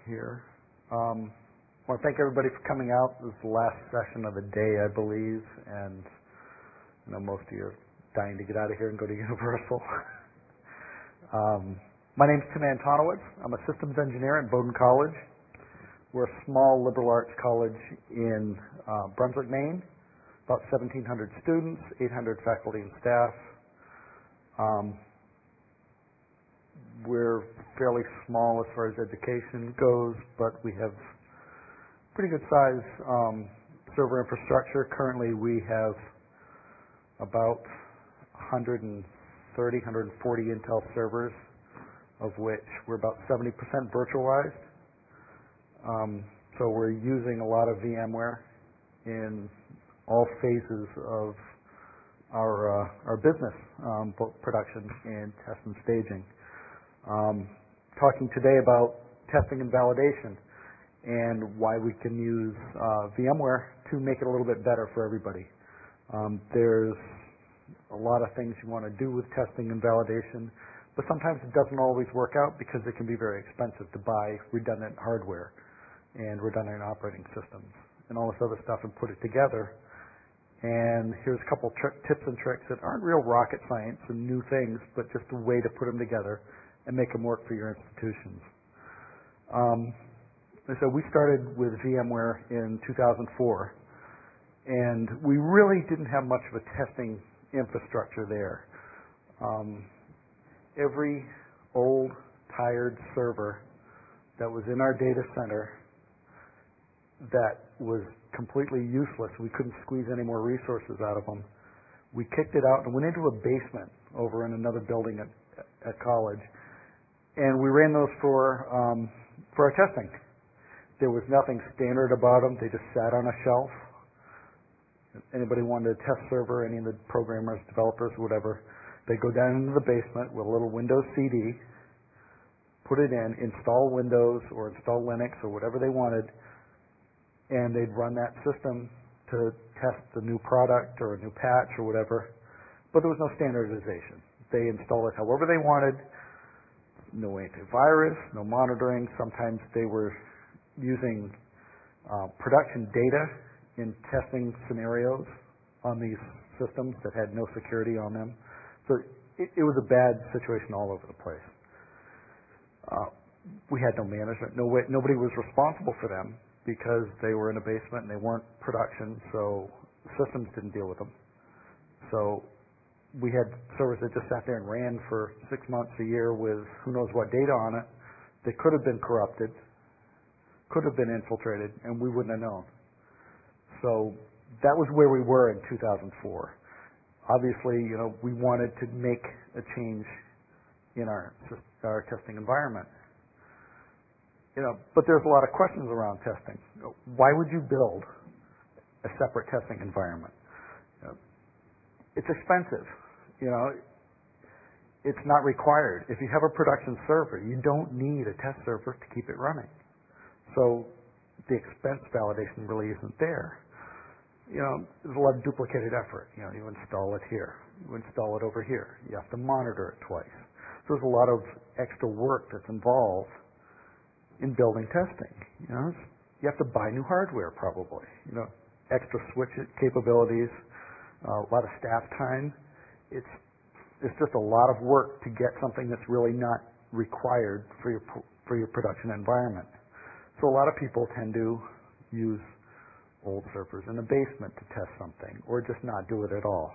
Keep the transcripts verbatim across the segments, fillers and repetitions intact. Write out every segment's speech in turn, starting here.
here. Um, I want to thank everybody for coming out. This is the last session of the day, I believe, and I know most of you are dying to get out of here and go to Universal. um, my name is Tim Antonowitz. I'm a systems engineer at Bowdoin College. We're a small liberal arts college in uh, Brunswick, Maine. About seventeen hundred students, eight hundred faculty and staff. Um, we're fairly small as far as education goes, but we have pretty good size um, server infrastructure. Currently, we have about one hundred thirty, one hundred forty Intel servers, of which we're about seventy percent virtualized. Um, so we're using a lot of VMware in all phases of our uh, our business, um, both production and test and staging. Um, talking today about testing and validation and why we can use uh, VMware to make it a little bit better for everybody. Um, there's a lot of things you want to do with testing and validation, but sometimes it doesn't always work out because it can be very expensive to buy redundant hardware and redundant operating systems and all this other stuff and put it together. And here's a couple tri- tips and tricks that aren't real rocket science and new things, but just a way to put them together and make them work for your institutions. Um, so we started with VMware in two thousand four, and we really didn't have much of a testing infrastructure there. Um, every old, tired server that was in our data center that was completely useless, we couldn't squeeze any more resources out of them, we kicked it out and went into a basement over in another building at, at college, and we ran those for um, for our testing. There was nothing standard about them. They just sat on a shelf. If anybody wanted a test server, any of the programmers, developers, whatever, they'd go down into the basement with a little Windows C D, put it in, install Windows or install Linux or whatever they wanted, and they'd run that system to test the new product or a new patch or whatever, but there was no standardization. They installed it however they wanted, no antivirus, no monitoring. Sometimes they were using uh, production data in testing scenarios on these systems that had no security on them. So it, it was a bad situation all over the place. Uh, we had no management. No way, nobody was responsible for them because they were in a basement and they weren't production, so systems didn't deal with them. So we had servers that just sat there and ran for six months, a year with who knows what data on it. They could have been corrupted, could have been infiltrated, and we wouldn't have known. So that was where we were in two thousand four. Obviously, you know, we wanted to make a change in our, our testing environment. You know, but there's a lot of questions around testing. Why would you build a separate testing environment? You know, it's expensive. You know, it's not required. If you have a production server, you don't need a test server to keep it running. So the expense validation really isn't there. You know, there's a lot of duplicated effort. You know, you install it here, you install it over here. You have to monitor it twice. So there's a lot of extra work that's involved in building testing. You know, you have to buy new hardware probably. You know, extra switch capabilities, uh, a lot of staff time. It's it's just a lot of work to get something that's really not required for your for your production environment. So a lot of people tend to use old servers in the basement to test something, or just not do it at all.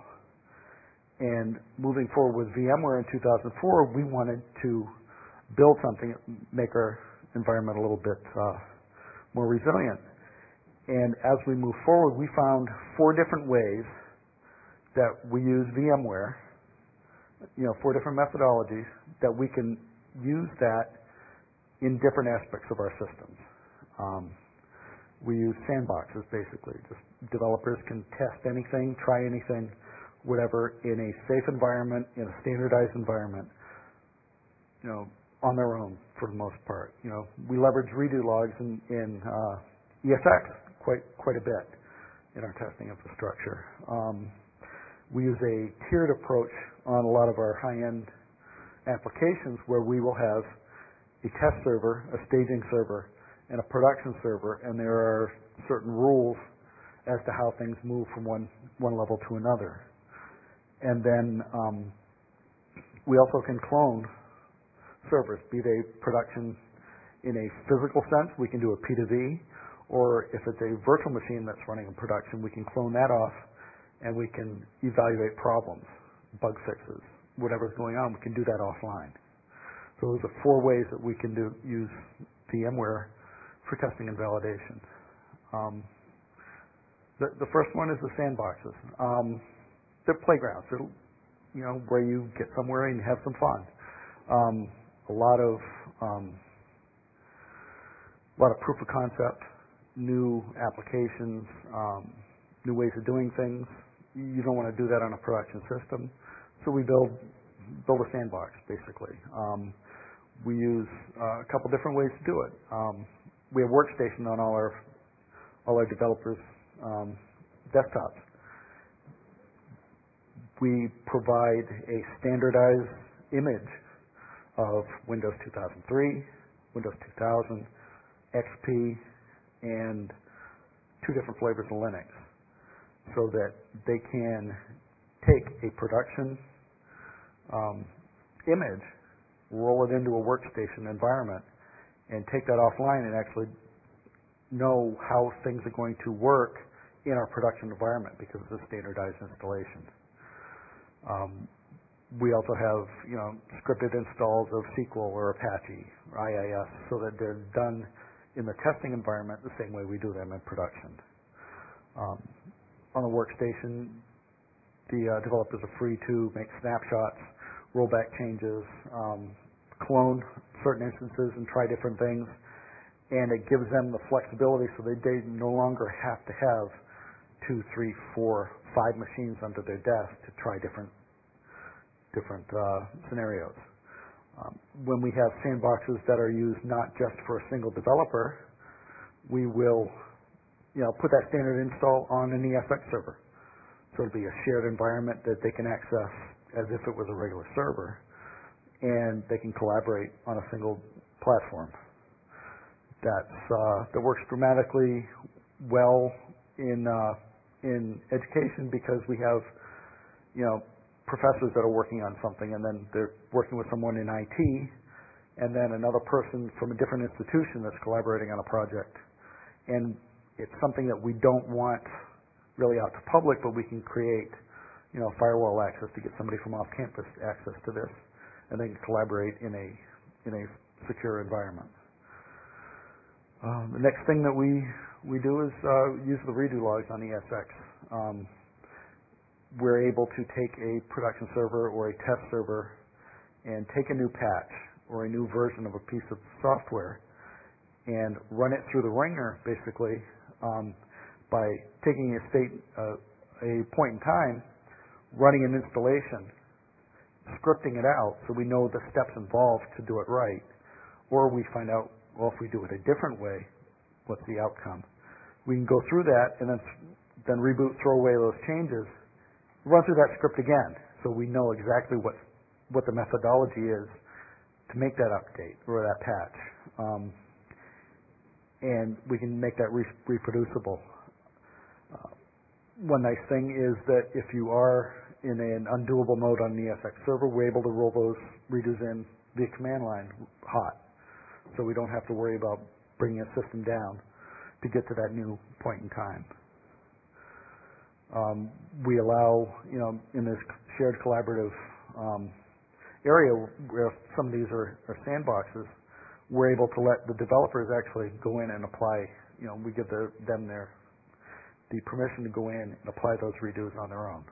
And moving forward with VMware in two thousand four, we wanted to build something, make our environment a little bit uh, more resilient. And as we move forward, we found four different ways that we use VMware, you know, four different methodologies that we can use that in different aspects of our systems. Um, we use sandboxes, basically. Just developers can test anything, try anything, whatever, in a safe environment, in a standardized environment, you know, on their own for the most part. You know, we leverage redo logs in, in uh, E S X quite quite a bit in our testing infrastructure. Um, we use a tiered approach on a lot of our high-end applications where we will have a test server, a staging server, and a production server, and there are certain rules as to how things move from one, one level to another. And then um, we also can clone servers, be they production in a physical sense, we can do a P two V, or if it's a virtual machine that's running in production, we can clone that off and we can evaluate problems, bug fixes, whatever's going on, we can do that offline. So those are four ways that we can do, use VMware for testing and validation. Um, the, the first one is the sandboxes. Um, they're playgrounds, they're, you know, where you get somewhere and have some fun. Um, a lot of um, a lot of proof of concept, new applications, um, new ways of doing things. You don't want to do that on a production system, so we build build a sandbox basically. Um, we use uh, a couple different ways to do it. Um, we have Workstation on all our all our developers' um, desktops. We provide a standardized image of Windows two thousand three, Windows two thousand, X P, and two different flavors of Linux, so that they can take a production um, image, roll it into a workstation environment, and take that offline and actually know how things are going to work in our production environment because it's a standardized installation. Um, we also have, you know, scripted installs of S Q L or Apache or I I S so that they're done in the testing environment the same way we do them in production. Um, on a workstation, the uh, developers are free to make snapshots, rollback changes, um, clone certain instances and try different things, and it gives them the flexibility so they, they no longer have to have two, three, four, five machines under their desk to try different different uh, scenarios. Um, when we have sandboxes that are used not just for a single developer, we will, you know, put that standard install on an E S X server. So it'll be a shared environment that they can access as if it was a regular server, and they can collaborate on a single platform. That's uh, that works dramatically well in uh, in education because we have, you know, professors that are working on something, and then they're working with someone in I T, and then another person from a different institution that's collaborating on a project. And it's something that we don't want really out to public, but we can create, you know, firewall access to get somebody from off campus access to this, and they can collaborate in a in a secure environment. Um, the next thing that we we do is uh, use the redo logs on E S X. Um, we're able to take a production server or a test server and take a new patch or a new version of a piece of software and run it through the ringer, basically, um, by taking a state, uh, a point in time, running an installation, scripting it out so we know the steps involved to do it right, or we find out, well, if we do it a different way, what's the outcome? We can go through that and then then reboot, throw away those changes, run through that script again, so we know exactly what what the methodology is to make that update or that patch, um, and we can make that re reproducible. Uh, one nice thing is that if you are in an undoable mode on the E S X server, we're able to roll those redos in via command line hot, so we don't have to worry about bringing a system down to get to that new point in time. Um, we allow, you know, in this shared collaborative um, area where some of these are, are sandboxes, we're able to let the developers actually go in and apply, you know, we give the, them their the permission to go in and apply those redos on their own.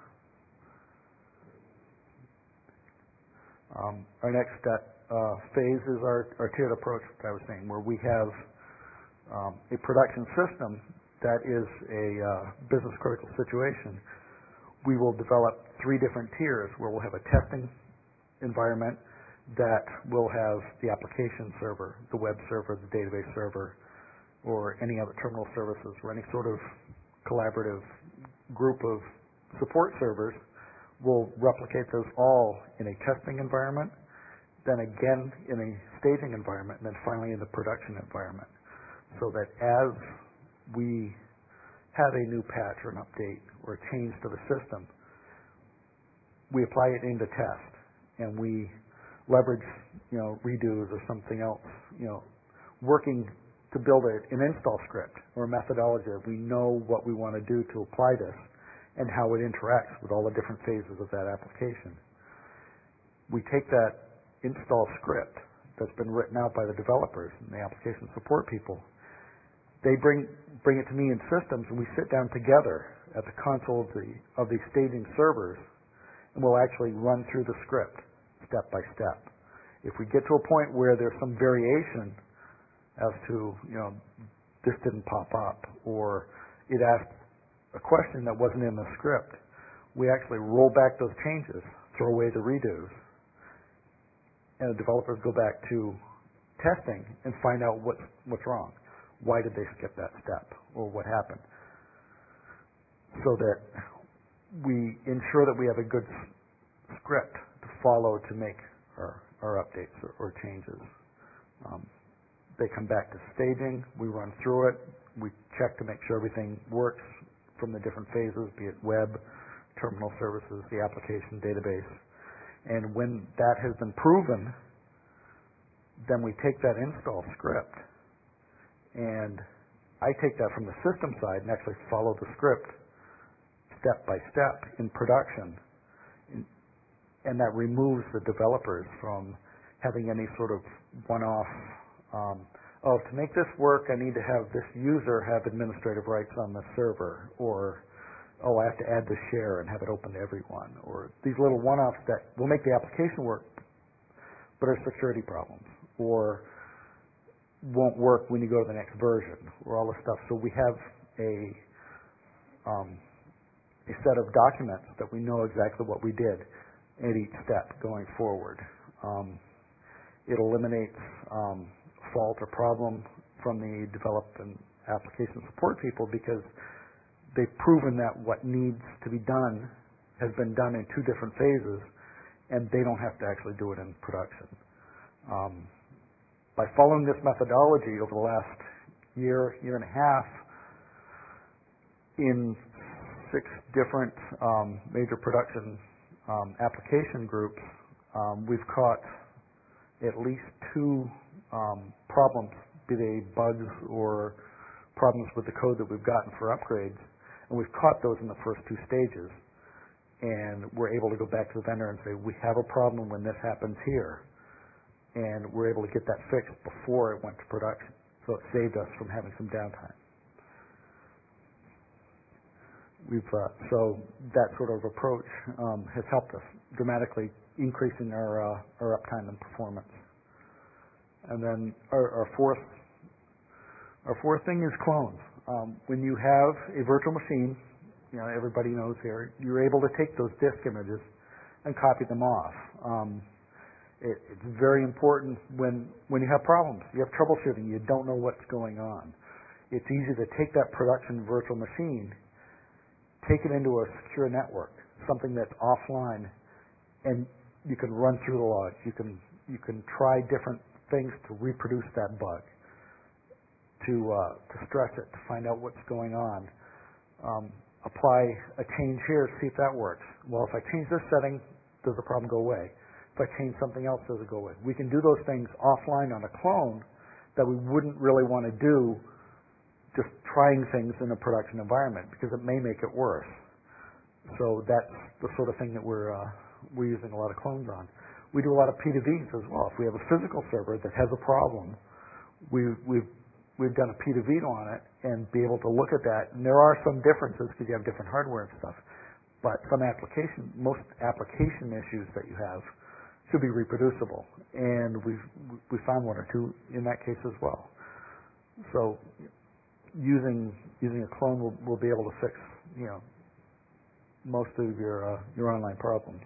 Um, our next step, uh, phase is our, our tiered approach, like I was saying, where we have um, a production system that is a uh, business critical situation. We will develop three different tiers where we'll have a testing environment that will have the application server, the web server, the database server, or any other terminal services or any sort of collaborative group of support servers. We'll replicate those all in a testing environment, then again in a staging environment, and then finally in the production environment. so that as we have a new patch or an update or a change to the system, we apply it into test, and we leverage, you know, redos or something else, you know, working to build a, an install script or a methodology that we know what we want to do to apply this and how it interacts with all the different phases of that application. We take that install script that's been written out by the developers and the application support people. They bring bring it to me in systems, and we sit down together at the console of the of these staging servers, and we'll actually run through the script step by step. If we get to a point where there's some variation as to, you know, this didn't pop up, or it asked a question that wasn't in the script, we actually roll back those changes, throw away the redos, and the developers go back to testing and find out what's, what's wrong. Why did they skip that step, or what happened? So that we ensure that we have a good s- script to follow to make our, our updates or, or changes. Um, they come back to staging, we run through it, we check to make sure everything works from the different phases, be it web, terminal services, the application database. And when that has been proven, then we take that install script, and I take that from the system side and actually follow the script step by step in production. And that removes the developers from having any sort of one-off, um, oh, to make this work, I need to have this user have administrative rights on the server, or oh, I have to add the share and have it open to everyone, or these little one-offs that will make the application work but are security problems, or won't work when you go to the next version, or all this stuff. So we have a um, a set of documents that we know exactly what we did at each step going forward. Um, it eliminates um, fault or problem from the development application support people, because they've proven that what needs to be done has been done in two different phases, and they don't have to actually do it in production. Um, by following this methodology over the last year, year and a half, in six different um, major production um, application groups, um, we've caught at least two um, problems, be they bugs or problems with the code that we've gotten for upgrades, and we've caught those in the first two stages. And we're able to go back to the vendor and say, we have a problem when this happens here. And we're able to get that fixed before it went to production. So it saved us from having some downtime. We've, uh, so that sort of approach um, has helped us dramatically, increasing our, uh, our uptime and performance. And then our, our fourth our fourth thing is clones. Um, when you have a virtual machine, you know, everybody knows here, you're able to take those disk images and copy them off. Um, it, it's very important when, when you have problems, you have troubleshooting, you don't know what's going on. It's easy to take that production virtual machine, take it into a secure network, something that's offline, and you can run through the logs. You can, you can try different things to reproduce that bug, to, uh, to stress it, to find out what's going on. Um, apply a change here, see if that works. Well, if I change this setting, does the problem go away? If I change something else, does it go away? We can do those things offline on a clone that we wouldn't really want to do just trying things in a production environment, because it may make it worse. So that's the sort of thing that we're, uh, we're using a lot of clones on. We do a lot of P two Vs as well. If we have a physical server that has a problem, we, we've We've done a P two V on it and be able to look at that. And there are some differences because you have different hardware and stuff. But some application, most application issues that you have should be reproducible. And we've we found one or two in that case as well. So using using a clone will will be able to fix, you know, most of your uh, your online problems.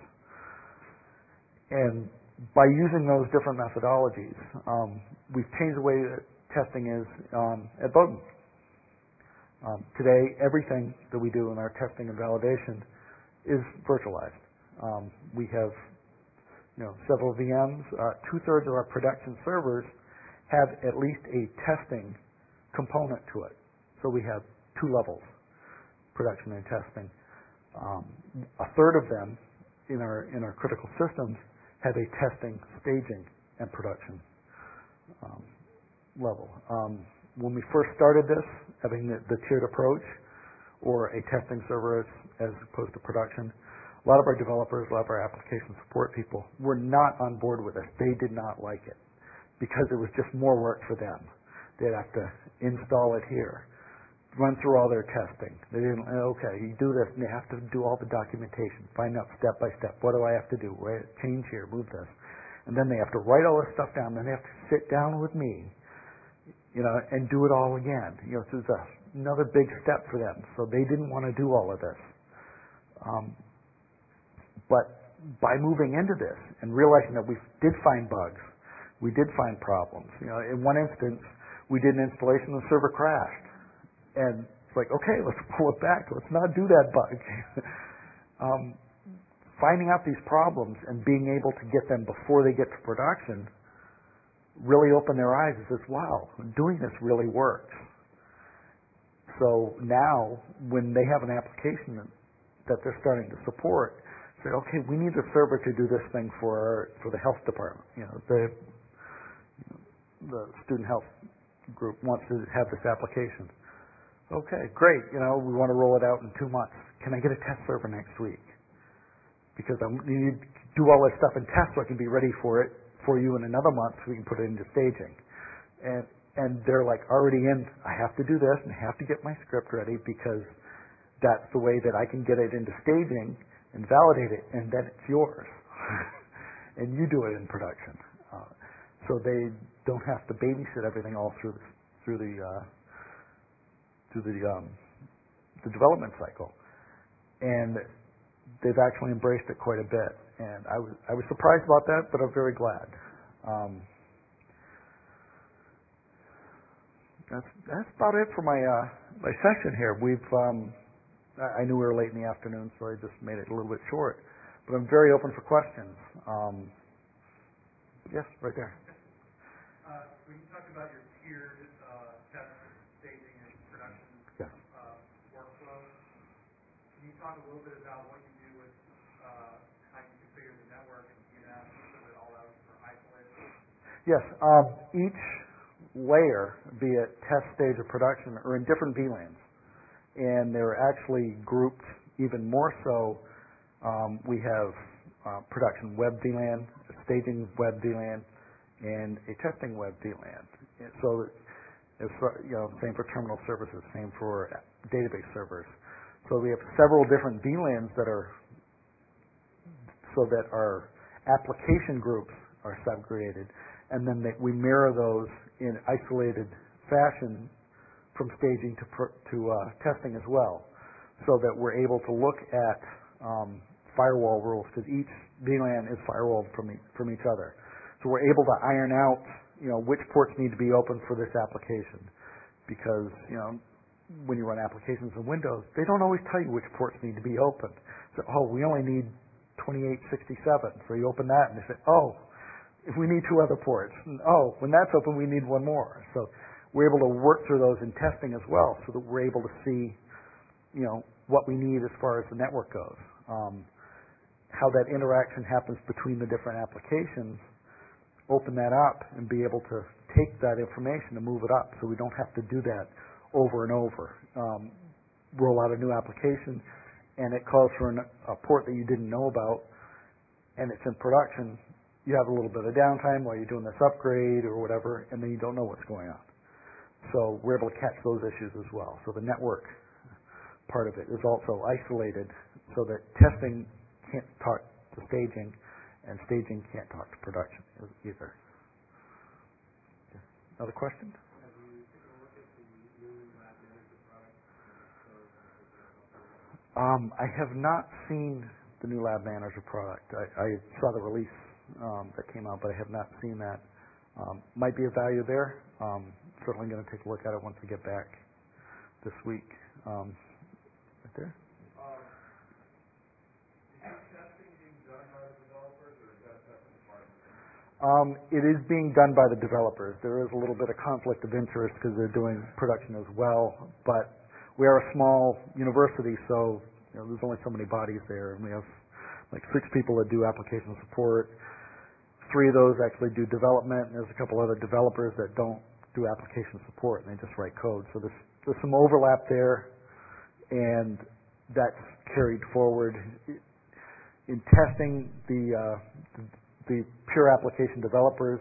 And by using those different methodologies, um, we've changed the way that testing is um, at Bowdoin. Um, today, everything that we do in our testing and validation is virtualized. Um, we have, you know, several V Ms. Uh, two-thirds of our production servers have at least a testing component to it. So we have two levels, production and testing. Um, a third of them in our in our critical systems have a testing, staging, and production um, level. Um, when we first started this, having the, the tiered approach, or a testing server as, as opposed to production, a lot of our developers, a lot of our application support people were not on board with it. They did not like it because it was just more work for them. They'd have to install it here, run through all their testing. They didn't, okay, you do this, and they have to do all the documentation, find out step by step, what do I have to do, right? Change here, move this. And then they have to write all this stuff down, then they have to sit down with me, you know, and do it all again. You know, this is a, another big step for them. So they didn't want to do all of this. Um, but by moving into this and realizing that we did find bugs, we did find problems. You know, in one instance, we did an installation and the server crashed. And it's like, okay, let's pull it back. Let's not do that bug. um, finding out these problems and being able to get them before they get to production really opened their eyes and says, wow, doing this really works. So now, when they have an application that, that they're starting to support, say, okay, we need the server to do this thing for our, for the health department. You know, the the student health group wants to have this application. Okay, great. You know, we want to roll it out in two months. Can I get a test server next week? Because I need to do all this stuff in test so I can be ready for it for you in another month so we can put it into staging. And and they're like already in, I have to do this and I have to get my script ready because that's the way that I can get it into staging and validate it, and then it's yours. And you do it in production. Uh, so they don't have to babysit everything all through the, through the uh, through the um, the development cycle. And they've actually embraced it quite a bit. And I was I was surprised about that, but I'm very glad. Um, that's that's about it for my uh, my session here. We've um, I knew we were late in the afternoon, so I just made it a little bit short. But I'm very open for questions. Um, yes, right there. Uh, when you talk about your tiered uh, test, staging, and production Yes. uh, workflow, can you talk a little bit about what you do with uh, how you configure the network and D N S so that all that are isolated? Yes. Um, each layer, be it test, stage, or production, are in different V LANs. And they're actually grouped even more so. Um, we have uh, production web V LAN, a staging web V LAN, and a testing web V LAN. And so it's, you know, same for terminal services, same for database servers. So we have several different V LANs that are so that our application groups are segregated, and then they, we mirror those in isolated fashion from staging to pr- to uh, testing as well, so that we're able to look at um, firewall rules, because each V LAN is firewalled from e- from each other. So we're able to iron out, you know, which ports need to be open for this application, because, you know, when you run applications in Windows, they don't always tell you which ports need to be open. So, oh, we only need twenty-eight sixty-seven. So you open that, and they say, oh, if we need two other ports, and, oh, when that's open, we need one more. So we're able to work through those in testing as well, so that we're able to see, you know, what we need as far as the network goes. Um, how that interaction happens between the different applications, open that up and be able to take that information and move it up, so we don't have to do that over and over. Um, roll out a new application, and it calls for an, a port that you didn't know about, and it's in production. You have a little bit of downtime while you're doing this upgrade or whatever, and then you don't know what's going on. So we're able to catch those issues as well. So the network part of it is also isolated so that testing can't talk to staging, and staging can't talk to production either. Another question? Have you taken a look at the new Lab Manager product? Um, I have not seen the new Lab Manager product. I, I saw the release um, that came out, but I have not seen that. Um, might be of value there. Um, certainly going to take a look at it once we get back this week. Um, right there. Um, is your testing being done by the developers, or is that a separate department? Um, it is being done by the developers. There is a little bit of conflict of interest because they're doing production as well, but we are a small university, so you know, there's only so many bodies there, and we have like six people that do application support. Three of those actually do development, and there's a couple other developers that don't do application support, and they just write code. So there's, there's some overlap there, and that's carried forward. In testing, the, uh, the, the pure application developers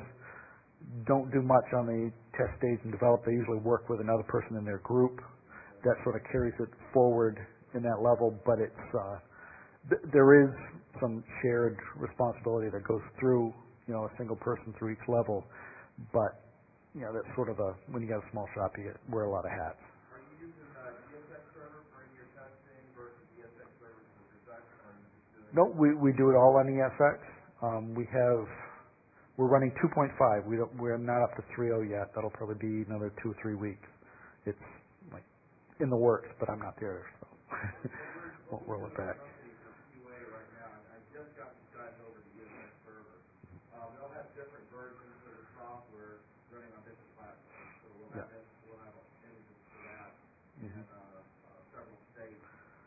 don't do much on the test stage and develop. They usually work with another person in their group. That sort of carries it forward in that level, but it's uh, th- there is some shared responsibility that goes through, you know, a single person through each level. But you know, that's sort of a when you got a small shop, you get, wear a lot of hats. Are you using uh, E S X server for your testing versus E S X server for production, or are you just doing? No, we we do it all on E S X. Um, we have we're running two point five. We don't we're not up to three point oh yet. That'll probably be another two or three weeks. It's like in the works, but I'm not there, so won't roll it back. Company for Q A right now, and I just got these guys over to E S X server. Um, they'll have different versions of the software running on different platforms. So we'll have Yeah. it, we'll have images for that Mhm. in uh, uh, several states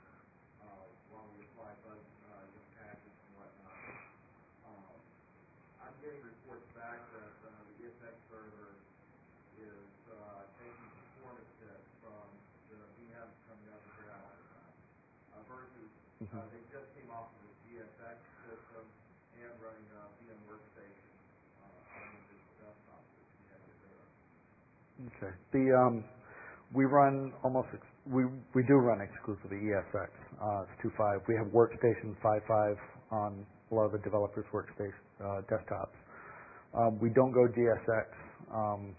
uh, while we apply bug uh, you know, patches and whatnot. Um, I'm getting reports back that uh, the E S X server is uh, taking performance hits from the V Ms coming up and down all the time. Uh, versus Mhm. uh, they just came off of the G S X system and running uh, V M Workstation uh, on individual desktops that we had to get rid of. Okay. The um, we run almost ex- we we do run exclusively E S X. Uh, it's two point five. We have Workstation five point five on a lot of the developers' workstation uh, desktops. Um, we don't go G S X. Um,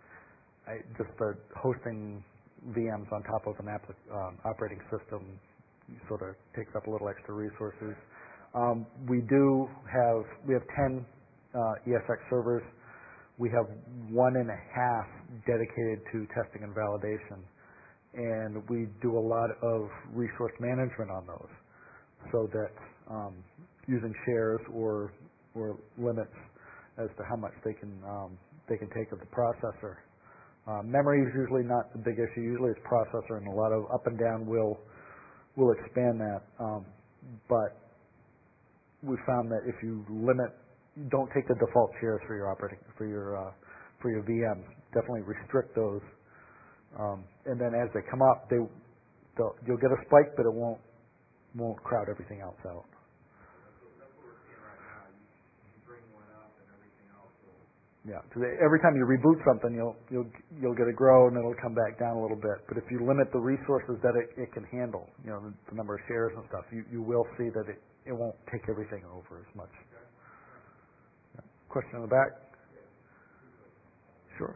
I, just the hosting V Ms on top of an applic- um, operating system sort of takes up a little extra resources. Um, we do have we have ten uh, E S X servers. We have one and a half dedicated to testing and validation, and we do a lot of resource management on those, so that um, using shares or or limits as to how much they can um, they can take of the processor. Uh, memory is usually not the big issue. Usually it's processor, and a lot of up and down will will expand that. Um, but we found that if you limit, don't take the default shares for your operating for your uh, for your V Ms. Definitely restrict those, um, and then as they come up, they they'll- you'll get a spike, but it won't won't crowd everything else out. That's what, that's what we're seeing right now. You, you bring one up and everything else will. Yeah, 'cause every time you reboot something, you'll you'll you'll get a grow and it'll come back down a little bit. But if you limit the resources that it, it can handle, you know, the, the number of shares and stuff, you you will see that it it won't take everything over as much. Yeah. Question in the back? Sure.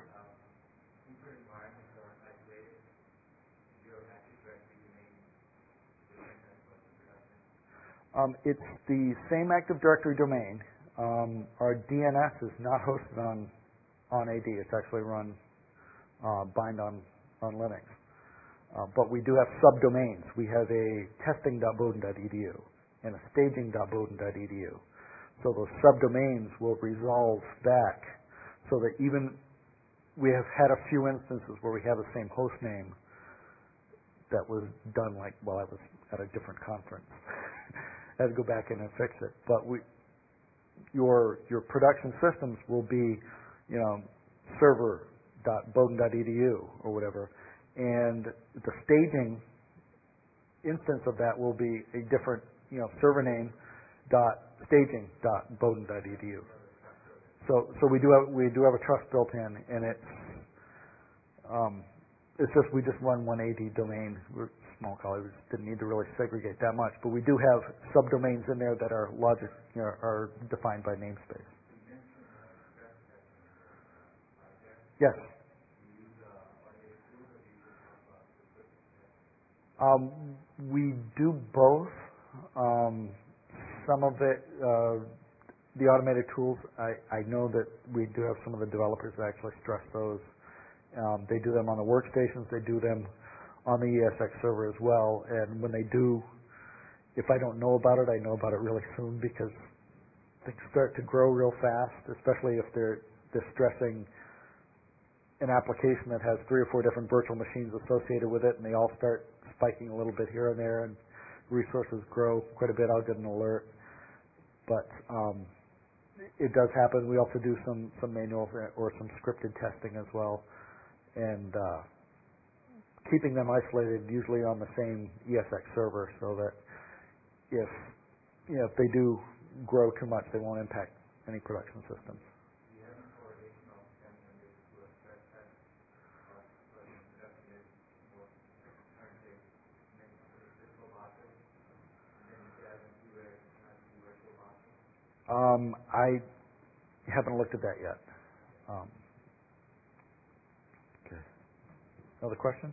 Um, it's the same Active Directory domain. Um, our D N S is not hosted on on A D. It's actually run uh, bind on on Linux. Uh, but we do have subdomains. We have a testing.bowden dot e d u and a staging.bowden dot e d u. So those subdomains will resolve back so that even we have had a few instances where we have the same host name that was done like while I was at a different conference. I had to go back in and fix it. But we, your your production systems will be, you know, server.bowden dot e d u or whatever, and the staging instance of that will be a different, you know, server name dot staging dot bowden dot e d u. So so we do have we do have a trust built in, and it's um, it's just we just run one A D domain. We're a small college, we just didn't need to really segregate that much, but we do have subdomains in there that are logic, you know, are defined by namespace. Yes. Um, we do both. Um, some of it, uh, the automated tools, I, I know that we do have some of the developers that actually stress those. Um, they do them on the workstations. They do them on the E S X server as well. And when they do, if I don't know about it, I know about it really soon because things start to grow real fast, especially if they're distressing an application that has three or four different virtual machines associated with it, and they all start spiking a little bit here and there, and resources grow quite a bit. I'll get an alert. But um, it does happen. We also do some, some manual or some scripted testing as well, and uh, keeping them isolated usually on the same E S X server so that if, you know, if they do grow too much, they won't impact any production systems. Um, I haven't looked at that yet. Um, okay. Another question?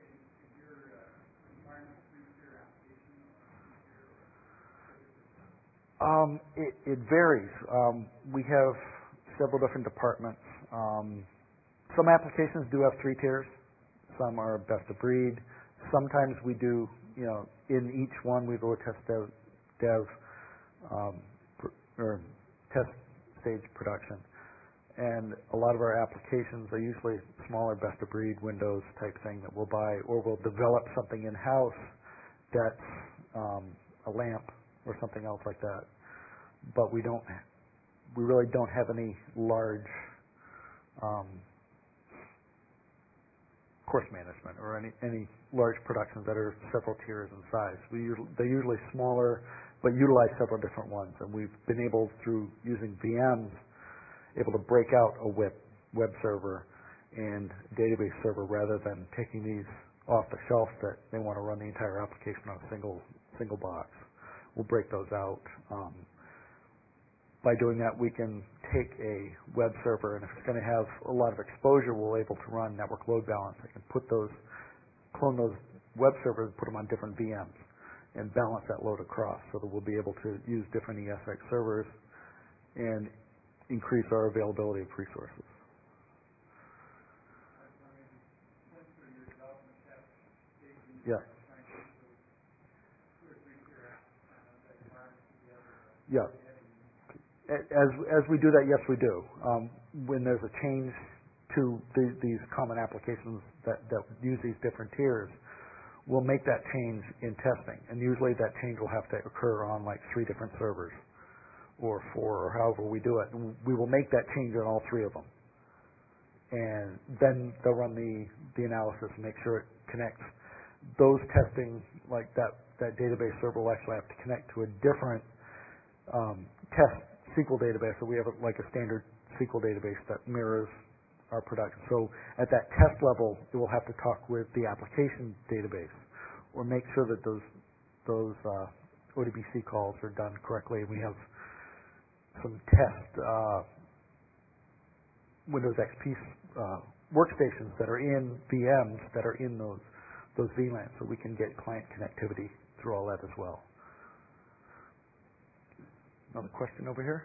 Um, it, it varies. Um, we have several different departments. Um, some applications do have three tiers. Some are best of breed. Sometimes we do, you know, in each one we go test dev, dev um, pr- or test stage production. And a lot of our applications are usually smaller best of breed Windows type thing that we'll buy, or we'll develop something in-house that's um, a lamp or something else like that. But we don't, we really don't have any large um, course management or any, any large productions that are several tiers in size. We usually, they're usually smaller, but utilize several different ones. And we've been able, through using V Ms, able to break out a web, web server and database server rather than taking these off the shelf that they want to run the entire application on a single single box. We'll break those out. Um, by doing that, we can take a web server, and if it's going to have a lot of exposure, we're able to run network load balancing and put those, clone those web servers and put them on different V Ms and balance that load across so that we'll be able to use different E S X servers and increase our availability of resources. Yeah. Yeah. As as we do that, yes, we do. Um, when there's a change to the, these common applications that, that use these different tiers, we'll make that change in testing. And usually that change will have to occur on like three different servers or four or however we do it. And we will make that change on all three of them. And then they'll run the, the analysis and make sure it connects. Those testing, like that, that database server will actually have to connect to a different um, test S Q L database. So we have a, like a standard S Q L database that mirrors our production. So at that test level, it will have to talk with the application database or make sure that those those uh, O D B C calls are done correctly. And we have some test uh, Windows X P uh, workstations that are in V Ms that are in those those V LANs, so we can get client connectivity through all that as well. Another question over here?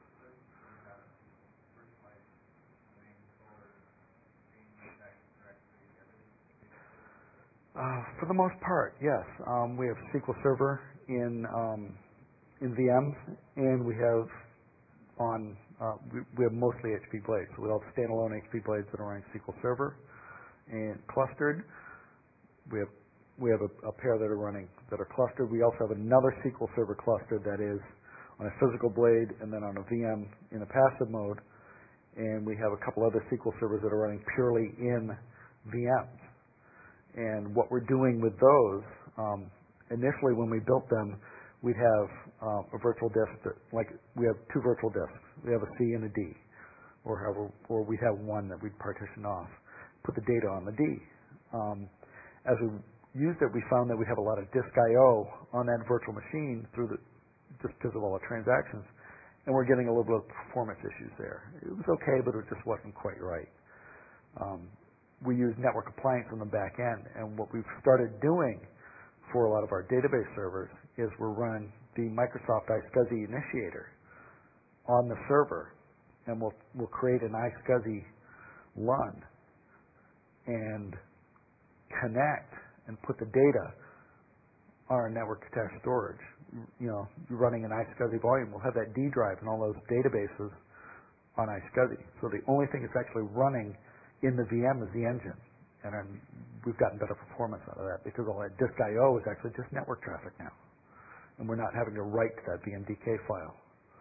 Uh, for the most part, yes. Um, we have S Q L Server in um, in V Ms, and we have on uh, we, we have mostly H P blades. So we have standalone H P blades that are running S Q L Server and clustered. We have we have a, a pair that are running that are clustered. We also have another S Q L Server cluster that is on a physical blade and then on a V M in a passive mode. And we have a couple other S Q L servers that are running purely in V Ms. And what we're doing with those, um, initially when we built them, we'd have uh, a virtual disk that, like we have two virtual disks. We have a C and a D, or however, or we have one that we'd partition off, put the data on the D. Um, as we used it, we found that we have a lot of disk I O on that virtual machine through the just because of all the transactions, and we're getting a little bit of performance issues there. It was okay, but it just wasn't quite right. Um, we use network appliance on the back end, and what we've started doing for a lot of our database servers is we're running the Microsoft iSCSI initiator on the server, and we'll we'll create an iSCSI run and connect and put the data on our network attached storage you know, running an iSCSI volume, we'll have that D drive and all those databases on iSCSI. So the only thing that's actually running in the V M is the engine. And then we've gotten better performance out of that because all that disk I O is actually just network traffic now. And we're not having to write to that V M D K file.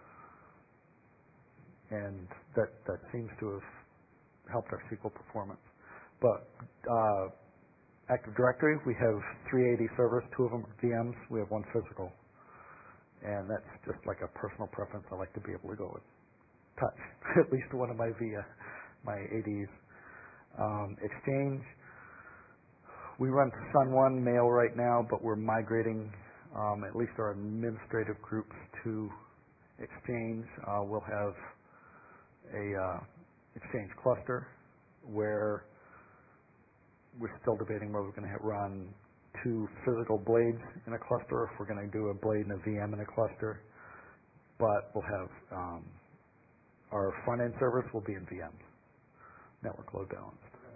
And that, that seems to have helped our S Q L performance. But uh, Active Directory, we have three eighty servers, two of them are V Ms, we have one physical. And that's just like a personal preference. I like to be able to go and touch at least one of my via my A Ds. Um, Exchange, we run Sun one Mail right now, but we're migrating um, at least our administrative groups to Exchange. Uh, we'll have a uh, Exchange cluster where we're still debating whether we're going to run two physical blades in a cluster, or if we're going to do a blade and a V M in a cluster. But we'll have um, our front-end servers will be in V Ms, network load balanced.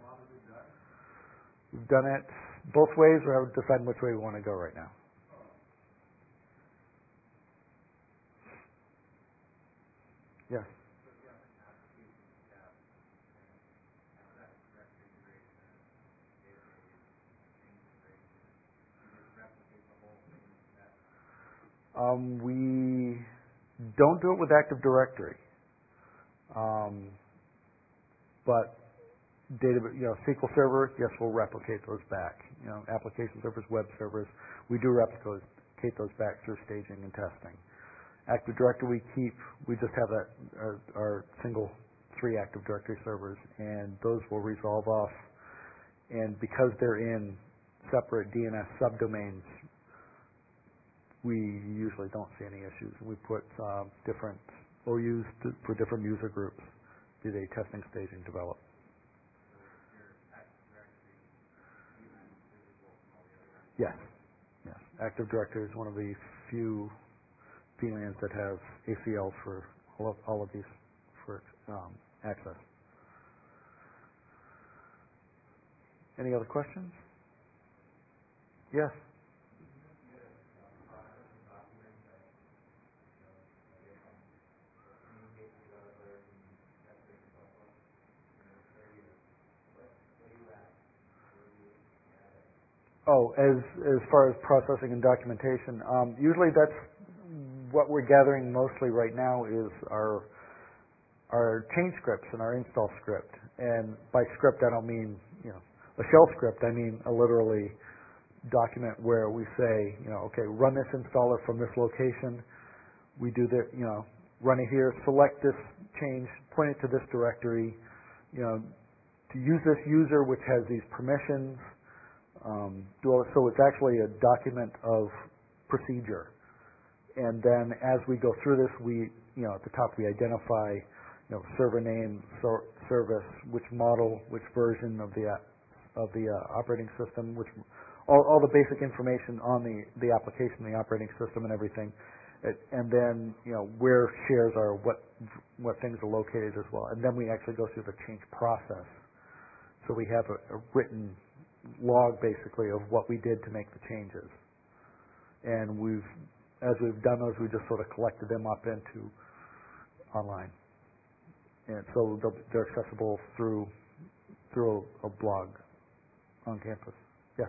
We've done it both ways. We're deciding which way we want to go right now. Yes. Um, we don't do it with Active Directory, um, but data, you know, S Q L Server, yes, we'll replicate those back. You know, application servers, web servers, we do replicate those back through staging and testing. Active Directory we keep, we just have that our, our single three Active Directory servers, and those will resolve off. And because they're in separate D N S subdomains, we usually don't see any issues. We put uh, different O Us to, for different user groups, be they testing, staging, develop. Yes, yes. Active Directory is one of the few V LANs that have A C Ls for all of, all of these for um, access. Any other questions? Yes. Oh, as as far as processing and documentation, um, usually that's what we're gathering mostly right now is our our change scripts and our install script. And by script, I don't mean you know a shell script. I mean a literally document where we say, you know, okay, run this installer from this location. We do the, you know, run it here, select this change, point it to this directory, you know, to use this user which has these permissions. Um, do all, so it's actually a document of procedure. And then as we go through this, we, you know, at the top we identify, you know, server name, so, service, which model, which version of the of the uh, operating system, which all, all the basic information on the the application, the operating system, and everything. It, and then, you know, where shares are, what what things are located as well. And then we actually go through the change process. So we have a, a written log basically of what we did to make the changes. And we've, as we've done those, we just sort of collected them up into online. And so they're accessible through through a, a blog on campus. Yes.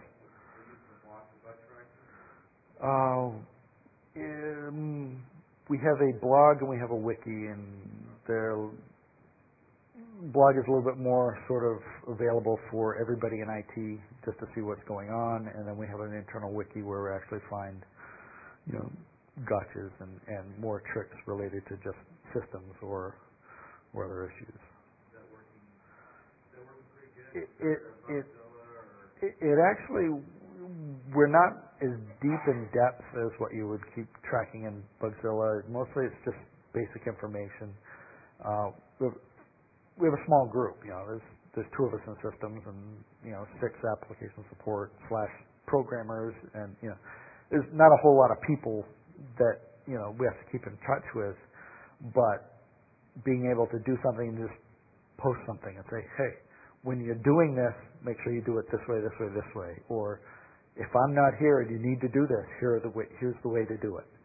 Uh, um, we have a blog and we have a wiki, and their blog is a little bit more sort of available for everybody in I T just to see what's going on, and then we have an internal wiki where we actually find, you know, gotchas and, and more tricks related to just systems or or other issues. Is that working? Is that working pretty good? It it it, it, it actually, we're not as deep in depth as what you would keep tracking in Bugzilla. Mostly it's just basic information. Uh, we, have, we have a small group. You know, there's there's two of us in systems, and you know, six application support slash programmers, and you know, there's not a whole lot of people that you know we have to keep in touch with. But being able to do something and just post something and say, hey, when you're doing this, make sure you do it this way, this way, this way. Or if I'm not here and you need to do this, here are the way, here's the way to do it.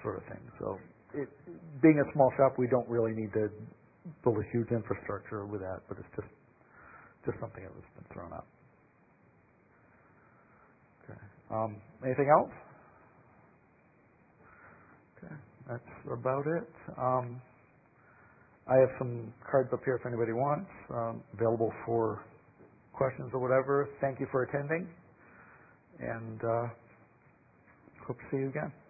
sort of thing. So it, being a small shop, we don't really need to build a huge infrastructure with that, but it's just just something that has been thrown up. Okay. Um, anything else? Okay, that's about it. Um, I have some cards up here if anybody wants, um, available for questions or whatever. Thank you for attending, and uh, hope to see you again.